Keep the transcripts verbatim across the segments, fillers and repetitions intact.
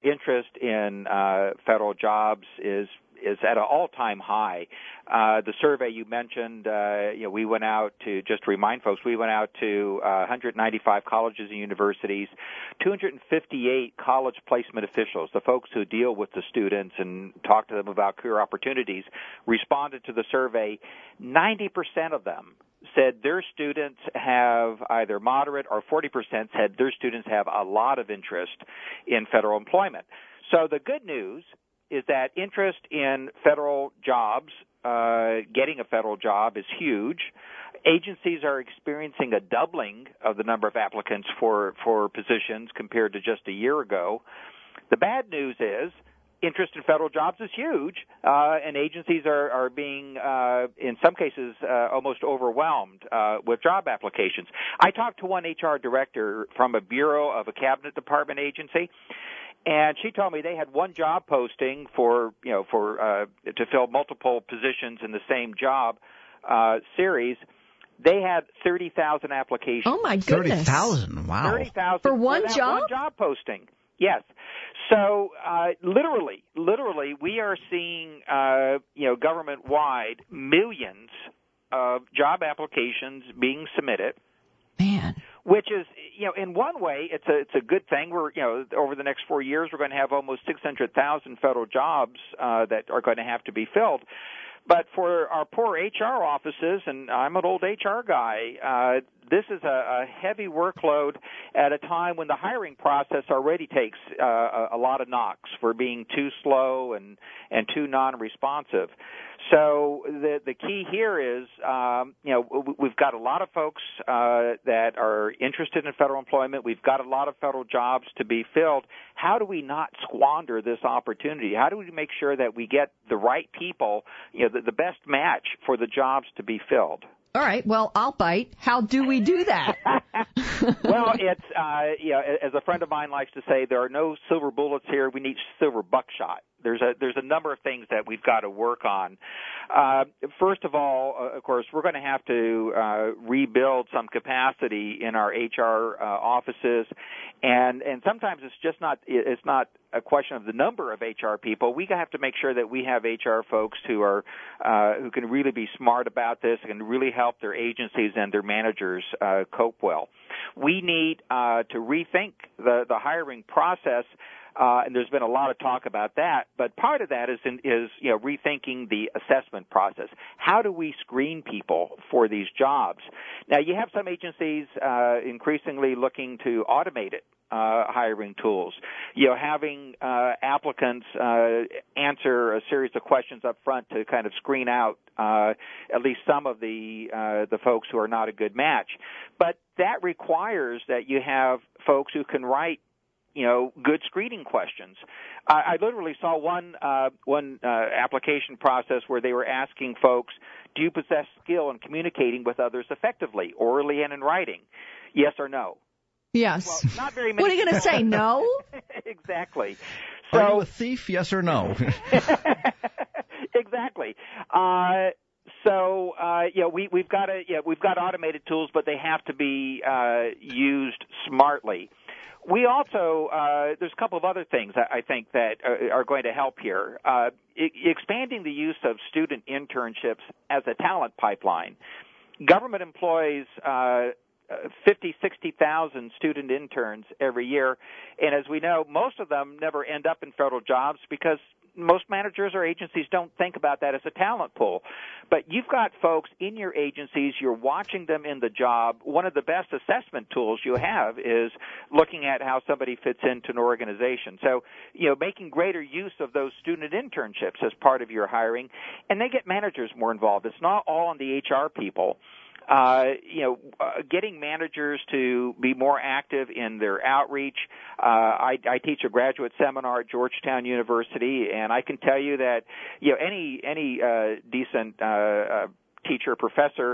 interest in uh, federal jobs is is at an all-time high. Uh, the survey you mentioned, uh, you know, we went out to, just to remind folks, we went out to uh, one hundred ninety-five colleges and universities, two hundred fifty-eight college placement officials, the folks who deal with the students and talk to them about career opportunities, responded to the survey. ninety percent of them said their students have either moderate, or forty percent said their students have a lot of interest in federal employment. So the good news is that interest in federal jobs, uh, getting a federal job, is huge. Agencies are experiencing a doubling of the number of applicants for, for positions compared to just a year ago. The bad news is interest in federal jobs is huge, uh, and agencies are, are being, uh, in some cases, uh, almost overwhelmed uh, with job applications. I talked to one H R director from a bureau of a cabinet department agency, and she told me they had one job posting for, you know, for uh, to fill multiple positions in the same job uh, series. They had thirty thousand applications. Oh, my goodness. thirty thousand, wow. thirty thousand For one for job? one job posting, yes. So uh, literally, literally, we are seeing, uh, you know, government-wide millions of job applications being submitted. Man. Which is, you know, in one way, it's a it's a good thing. We're, you know, over the next four years, we're going to have almost six hundred thousand federal jobs uh, that are going to have to be filled. But for our poor H R offices, and I'm an old H R guy, uh, this is a, a heavy workload at a time when the hiring process already takes uh, a, a lot of knocks for being too slow and, and too non-responsive. So the the key here is, um, you know, we've got a lot of folks uh, that are interested in federal employment. We've got a lot of federal jobs to be filled. How do we not squander this opportunity? How do we make sure that we get the right people, you know, the, the best match for the jobs to be filled? All right. Well, I'll bite. How do we do that? Well, it's, uh, you know, as a friend of mine likes to say, there are no silver bullets here. We need silver buckshot. There's a there's a number of things that we've got to work on. Uh, first of all, uh, of course, we're going to have to uh, rebuild some capacity in our H R uh, offices, and and sometimes it's just not it's not a question of the number of H R people. We have to make sure that we have H R folks who are uh, who can really be smart about this and really help their agencies and their managers uh, cope well. We need uh, to rethink the the hiring process. Uh, and there's been a lot of talk about that, but part of that is, in, is you know, rethinking the assessment process. How do we screen people for these jobs? Now, you have some agencies uh, increasingly looking to automate it. Uh, hiring tools, you know, having uh, applicants uh, answer a series of questions up front to kind of screen out uh, at least some of the uh, the folks who are not a good match. But that requires that you have folks who can write, you know, good screening questions. I, I literally saw one uh, one uh, application process where they were asking folks, do you possess skill in communicating with others effectively, orally and in writing? Yes or no? Yes. Well, not very many. What are you going to say, no? Exactly. So, are you a thief, yes or no? Exactly. Uh, so, uh, you know, we, we've got a, yeah, we've got automated tools, but they have to be uh, used smartly. We also, uh, there's a couple of other things I think that are, are going to help here. Uh, I- expanding the use of student internships as a talent pipeline. Government employs uh, fifty, sixty thousand student interns every year, and as we know, most of them never end up in federal jobs because most managers or agencies don't think about that as a talent pool. But you've got folks in your agencies, you're watching them in the job. One of the best assessment tools you have is looking at how somebody fits into an organization. So, you know, making greater use of those student internships as part of your hiring, and they get managers more involved. It's not all on the H R people. Uh, you know, uh, getting managers to be more active in their outreach. Uh, I, I teach a graduate seminar at Georgetown University, and I can tell you that, you know, any any uh, decent uh, uh, teacher or professor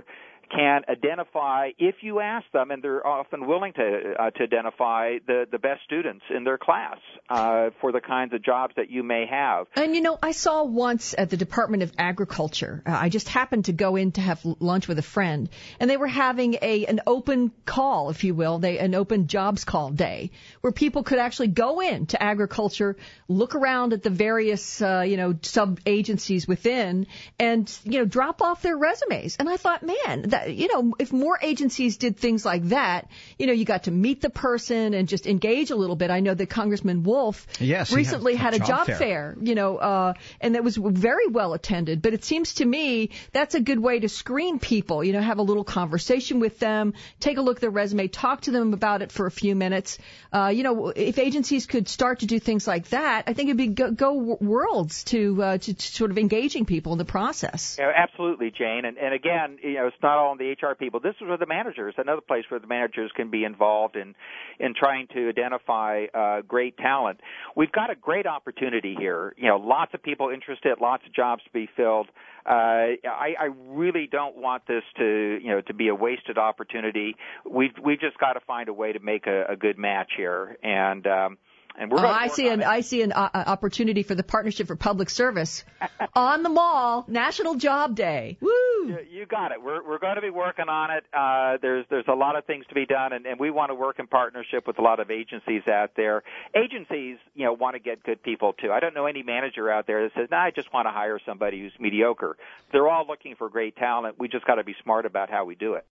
can identify, if you ask them, and they're often willing to uh, to identify the, the best students in their class uh, for the kinds of jobs that you may have. And, you know, I saw once at the Department of Agriculture, uh, I just happened to go in to have lunch with a friend, and they were having a an open call, if you will, they an open jobs call day, where people could actually go in to agriculture, look around at the various, uh, you know, sub-agencies within, and, you know, drop off their resumes. And I thought, man, that, you know, if more agencies did things like that, you know, you got to meet the person and just engage a little bit. I know that Congressman Wolf yes, recently had, had a job fair. fair, you know, uh, and that was very well attended. But it seems to me that's a good way to screen people, you know, have a little conversation with them, take a look at their resume, talk to them about it for a few minutes. Uh, you know, if agencies could start to do things like that, I think it'd be go, go worlds to, uh, to, to sort of engaging people in the process. Yeah, absolutely, Jane. And, and again, you know, it's not all on the H R people. This is where the managers, another place where the managers can be involved in, in trying to identify uh, great talent. We've got a great opportunity here. You know, lots of people interested, lots of jobs to be filled. Uh, I, I really don't want this to, you know, to be a wasted opportunity. We've we've just got to find a way to make a, a good match here, and um, and we're. Oh, I see an it. I see an uh, opportunity for the Partnership for Public Service on the Mall National Job Day. Woo! You, you got it. We're we're going to be working on it. Uh, there's there's a lot of things to be done, and, and we want to work in partnership with a lot of agencies out there. Agencies, you know, want to get good people too. I don't know any manager out there that says, "No, I just want to hire somebody who's mediocre." They're all looking for great talent. We just got to be smart about how we do it.